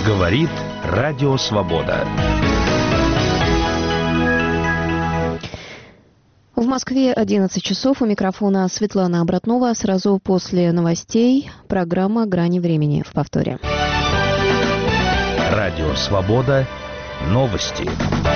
Говорит Радио Свобода. В Москве 11 часов. У микрофона Светлана Обратнова. Сразу после новостей программа «Грани времени» в повторе. Радио Свобода. Новости.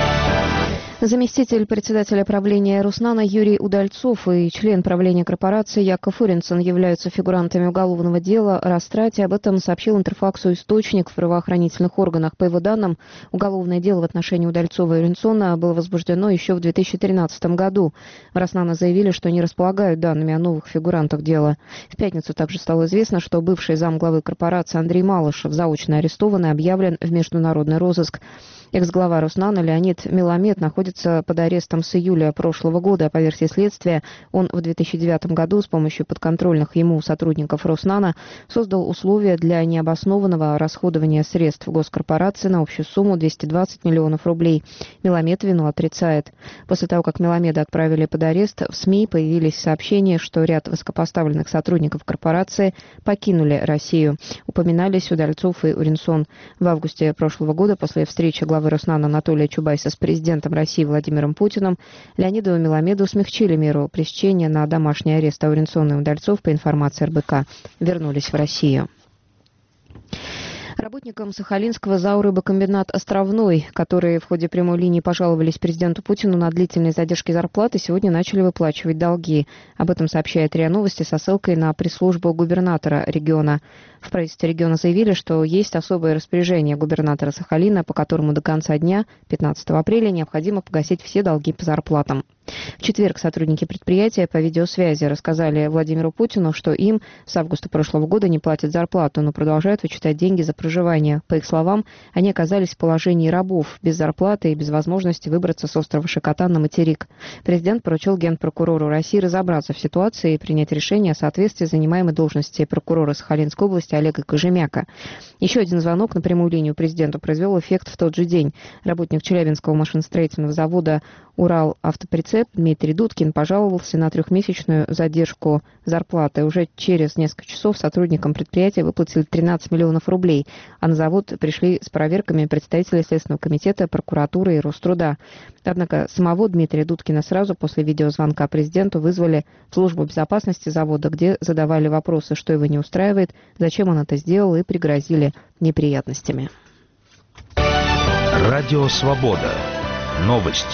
Заместитель председателя правления Руснана Юрий Удальцов и член правления корпорации Яков Уринсон являются фигурантами уголовного дела о растрате. Об этом сообщил Интерфаксу источник в правоохранительных органах. По его данным, уголовное дело в отношении Удальцова и Уринсона было возбуждено еще в 2013 году. В Роснано заявили, что не располагают данными о новых фигурантах дела. В пятницу также стало известно, что бывший замглавы корпорации Андрей Малышев заочно арестован и объявлен в международный розыск. Экс-глава Руснана Леонид Меламед находится под арестом с июля прошлого года. По версии следствия, он в 2009 году с помощью подконтрольных ему сотрудников Руснана создал условия для необоснованного расходования средств госкорпорации на общую сумму 220 миллионов рублей. Меламед вину отрицает. После того, как Меламеда отправили под арест, в СМИ появились сообщения, что ряд высокопоставленных сотрудников корпорации покинули Россию. Упоминались Удальцов и Уринсон. В августе прошлого года, после встречи главы Руснана Анатолия Чубайса с президентом России Владимиром Путиным, Леониду Меламеду смягчили меру пресечения на домашний арест, а Уринсон и Удальцов, по информации РБК, вернулись в Россию. Работникам Сахалинского зоорыбокомбината «Островной», которые в ходе прямой линии пожаловались президенту Путину на длительные задержки зарплаты, сегодня начали выплачивать долги. Об этом сообщает РИА Новости со ссылкой на пресс-службу губернатора региона. В правительстве региона заявили, что есть особое распоряжение губернатора Сахалина, по которому до конца дня, 15 апреля, необходимо погасить все долги по зарплатам. В четверг сотрудники предприятия по видеосвязи рассказали Владимиру Путину, что им с августа прошлого года не платят зарплату, но продолжают вычитать деньги за проживание. По их словам, они оказались в положении рабов, без зарплаты и без возможности выбраться с острова Шикотан на материк. Президент поручил генпрокурору России разобраться в ситуации и принять решение о соответствии занимаемой должности прокурора Сахалинской области Олега Кожемяка. Еще один звонок на прямую линию президенту произвел эффект в тот же день. Работник Челябинского машиностроительного завода «Урал-Автоприцеп» Дмитрий Дудкин пожаловался на трехмесячную задержку зарплаты. Уже через несколько часов сотрудникам предприятия выплатили 13 миллионов рублей, а на завод пришли с проверками представители Следственного комитета, прокуратуры и Роструда. Однако самого Дмитрия Дудкина сразу после видеозвонка президенту вызвали в службу безопасности завода, где задавали вопросы, что его не устраивает, зачем он это сделал, и пригрозили неприятностями. Радио Свобода. Новости.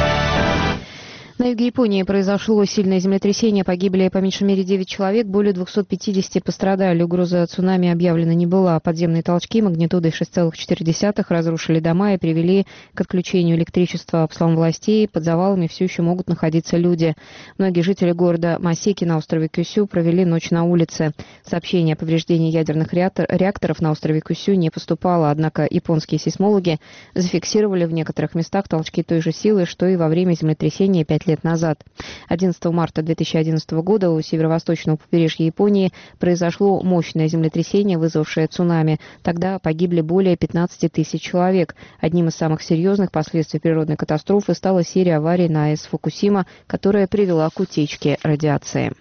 На юге Японии произошло сильное землетрясение, погибли по меньшей мере 9 человек, более 250 пострадали. Угроза цунами объявлена не была. Подземные толчки магнитудой 6,4 разрушили дома и привели к отключению электричества. По словам властей, под завалами все еще могут находиться люди. Многие жители города Масеки на острове Кюсю провели ночь на улице. Сообщение о повреждении ядерных реакторов на острове Кюсю не поступало, однако японские сейсмологи зафиксировали в некоторых местах толчки той же силы, что и во время землетрясения 5 лет назад. 11 марта 2011 года у северо-восточного побережья Японии произошло мощное землетрясение, вызвавшее цунами. Тогда погибли более 15 тысяч человек. Одним из самых серьезных последствий природной катастрофы стала серия аварий на АЭС Фукусима, которая привела к утечке радиации.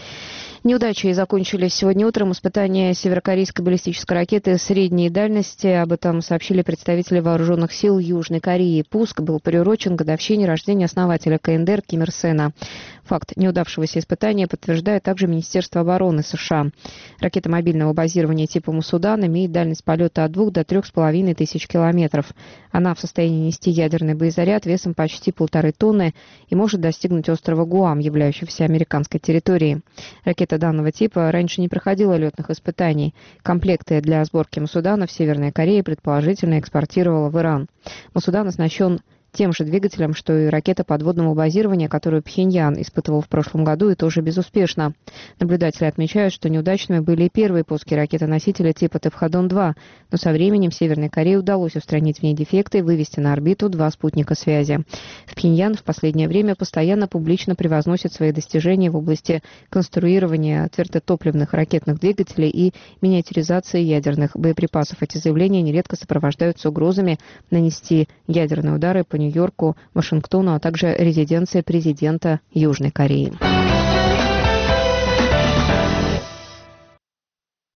Неудачей закончились сегодня утром испытания северокорейской баллистической ракеты средней дальности. Об этом сообщили представители вооруженных сил Южной Кореи. Пуск был приурочен к годовщине рождения основателя КНДР Ким Ир Сена. Факт неудавшегося испытания подтверждает также Министерство обороны США. Ракета мобильного базирования типа Мусудан имеет дальность полета от 2 до 3,5 тысяч километров. Она в состоянии нести ядерный боезаряд весом почти 1,5 тонны и может достигнуть острова Гуам, являющегося американской территорией. Ракета данного типа раньше не проходила летных испытаний. Комплекты для сборки Мусудана в Северной Корее предположительно экспортировала в Иран. Мусудан оснащен тем же двигателем, что и ракета подводного базирования, которую Пхеньян испытывал в прошлом году, и тоже безуспешно. Наблюдатели отмечают, что неудачными были и первые пуски ракеты-носителя типа Тэвхадон-2, но со временем Северной Корее удалось устранить в ней дефекты и вывести на орбиту 2 спутника связи. В Пхеньян в последнее время постоянно публично превозносит свои достижения в области конструирования твердотопливных ракетных двигателей и миниатюризации ядерных боеприпасов. Эти заявления нередко сопровождаются угрозами нанести ядерные удары по Нью-Йорку, Вашингтону, а также резиденции президента Южной Кореи.